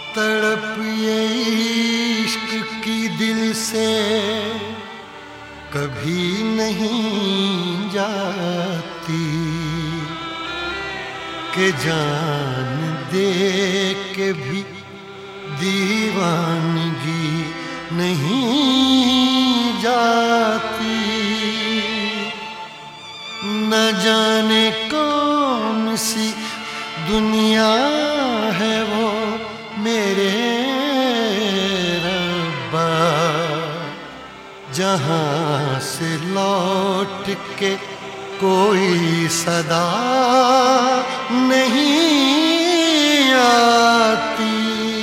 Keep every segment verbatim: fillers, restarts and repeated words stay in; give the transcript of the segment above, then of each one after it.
तड़प ये इश्क की दिल से कभी नहीं जाती कि जान दे के भी दीवानगी नहीं जाती। न जाने कौन सी दुनिया है वो मेरे रब्बा, जहाँ से लौट के कोई सदा नहीं आती।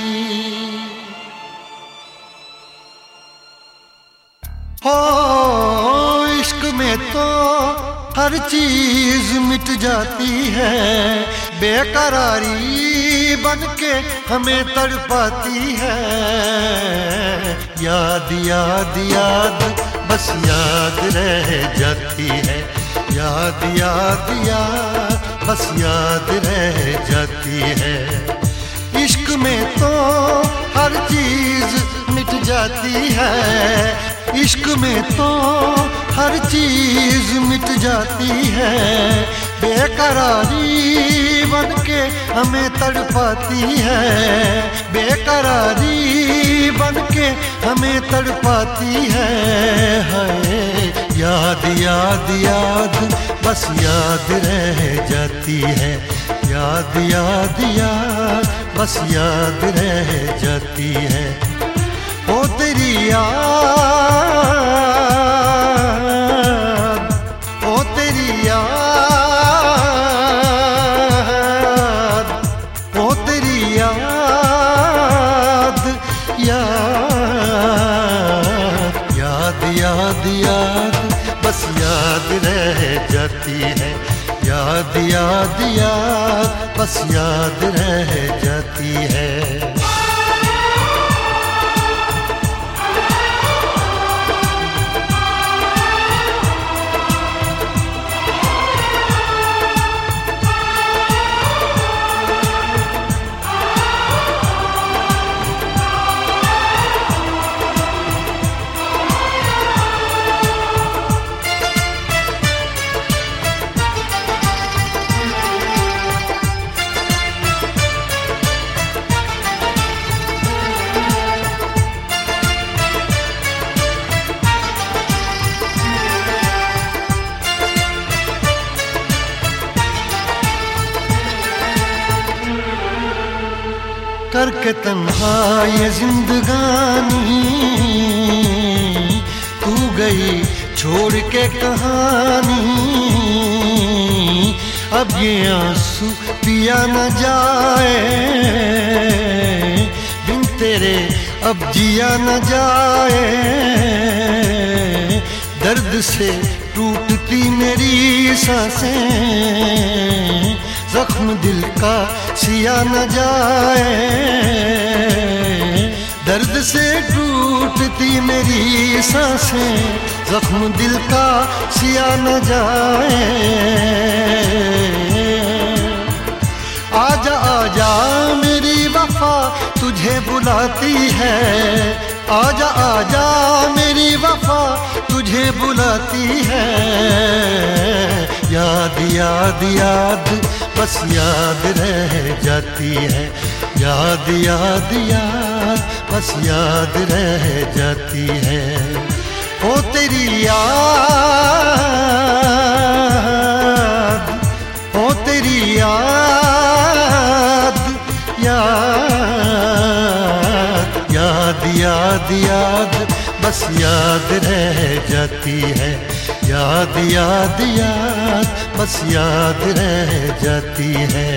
हो इश्क में तो हर चीज मिट जाती है, बेकरारी बन के हमें तड़पाती है। याद याद याद बस याद रह जाती है, याद याद याद बस याद रह जाती है। इश्क में तो हर चीज मिट जाती है, इश्क में तो हर चीज मिट जाती है। बेकरारी बन के हमें तड़पाती है, बेकरारी बन के हमें तड़पाती है। हाय याद याद याद बस याद रह जाती है, याद याद याद बस याद रह जाती है। ओ तेरी याद, ओ तेरी याद, ओ तेरी याद, याद याद याद याद बस याद रह जाती है, याद याद याद बस याद रह जाती है। करके तन्हा ये जिंदगानी तू गई छोड़ के कहानी। अब ये आंसू पिया न जाए, बिन तेरे अब जिया न जाए। दर्द से टूटती मेरी सांसें, जख्म दिल का सिया न जाए। दर्द से टूटती मेरी सांसें, जख्म दिल का सिया न जाए। आजा आजा मेरी वफा तुझे बुलाती है, आजा आजा मेरी वफा तुझे बुलाती है। याद याद याद बस याद रह जाती है, याद याद याद बस याद रह जाती है। ओ तेरी याद, ओ तेरी याद, याद याद याद याद बस याद रह जाती है, याद याद याद बस याद रह जाती है।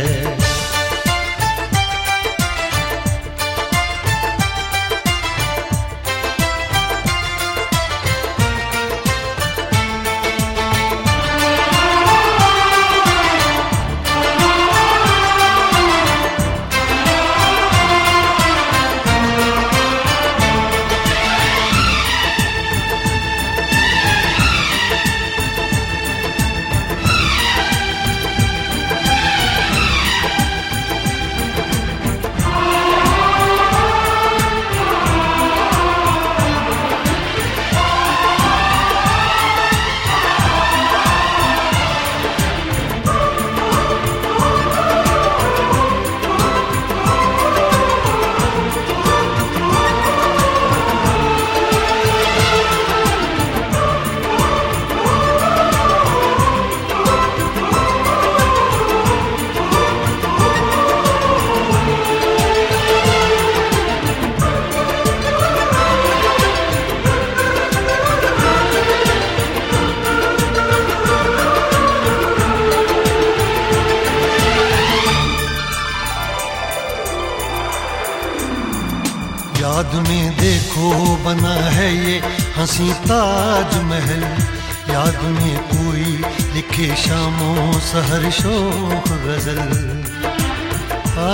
याद में देखो बना है ये हंसी ताजमहल, याद में कोई लिखे शामों सहर शोख गजल। आ,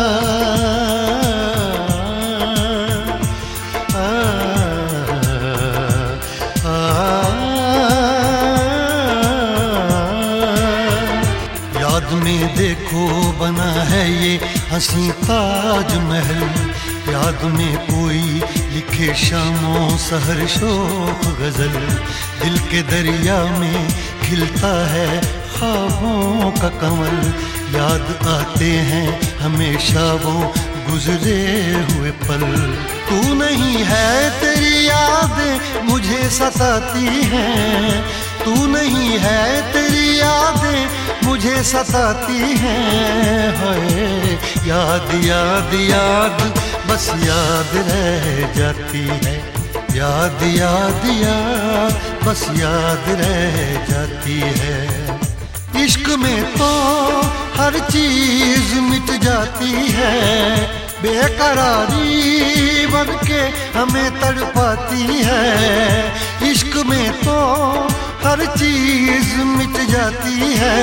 आ, आ, याद में देखो बना है ये हंसी ताजमहल, याद में कोई लिखे शामों सहर शोख गजल। दिल के दरिया में खिलता है ख्वाबों का कमल, याद आते हैं हमेशा वो गुजरे हुए पल। तू नहीं है तेरी यादें मुझे सताती हैं, तू नहीं है तेरी यादें मुझे सताती हैं। हाय याद याद याद बस याद रह जाती है, याद याद याद बस याद रह जाती है। इश्क में तो हर चीज मिट जाती है, बेकरारी बन के हमें तड़पाती है। इश्क में तो हर चीज मिट जाती है,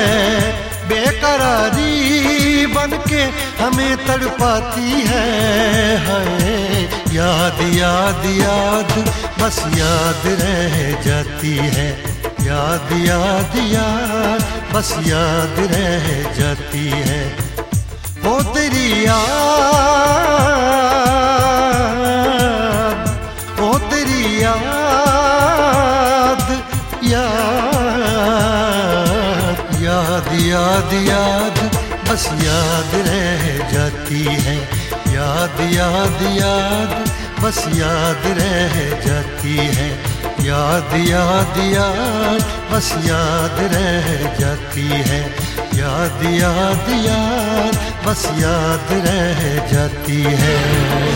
बेकरारी बन के हमें तड़पाती है। हाय याद याद याद बस याद रह जाती है, याद याद याद बस याद रह जाती है। हो तेरी याद, हो तेरी याद, याद याद याद याद बस याद रह जाती है, याद याद याद बस याद रह जाती है। याद याद याद बस याद रह जाती है, याद याद याद बस याद रह जाती है।